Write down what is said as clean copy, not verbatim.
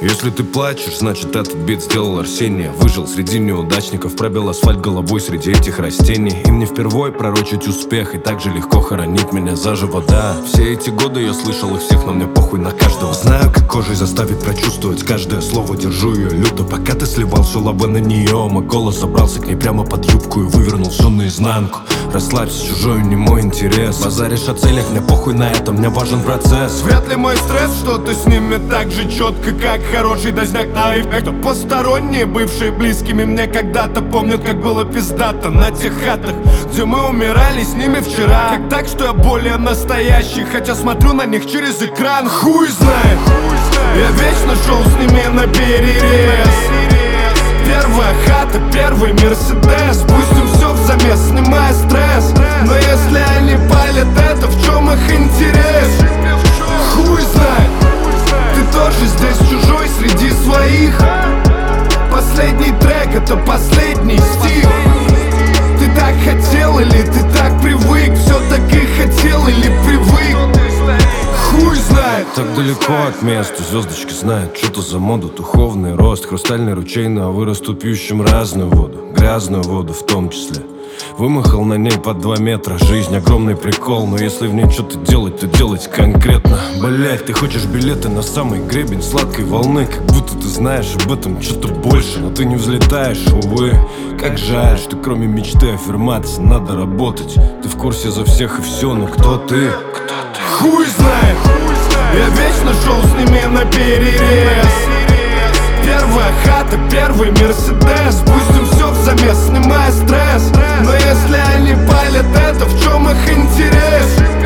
Если ты плачешь, значит этот бит сделал Арсения. Выжил среди неудачников, пробил асфальт головой среди этих растений. Им не впервой пророчить успех, и так же легко хоронить меня заживо, да. Все эти годы я слышал их всех, но мне похуй на каждого. Знаю, как кожей заставить прочувствовать каждое слово, держу ее люто. Пока ты сливал все лавы на нее, мой голос забрался к ней прямо под юбку и вывернул все наизнанку. Расслабься, чужой не мой интерес. Базаришь о целях, мне похуй на это, мне важен процесс. Вряд ли мой стресс что-то снимет так же четко, как хороший дозняк на эффект. Посторонние, бывшие близкими мне когда-то, помнят, как было пиздато на тех хатах, где мы умирали с ними вчера. Как так, что я более настоящий, хотя смотрю на них через экран. Хуй знает, я вечно шел с ними на перерез. Первая хата, первый Мерседес. Пустим все в замес, снимая стресс. Но если они палят это, в чем их интерес? Хуй знает, ты тоже здесь чужой среди своих. Последний трек, это последний стих. Ты так хотел или ты так привык? Все-таки хотел или привык? Хуй знает. Так далеко от места, звездочки знают, что-то за моду. Духовный рост, хрустальный ручей на вырасту, пьющим разную воду, грязную воду в том числе. Вымахал на ней под 2 метра. Жизнь огромный прикол, но если в ней что-то делать, то делать конкретно. Блять, ты хочешь билеты на самый гребень сладкой волны, как будто ты знаешь об этом что-то больше, но ты не взлетаешь, увы. Как жаль, что кроме мечты аффирмации надо работать. Ты в курсе за всех и все, но кто ты? Хуй знает, я вечно шел с ними на перерез. Первая хата, первый Мерседес. Пустим все в замес, снимая стресс. Но если они палят это, в чем их интерес?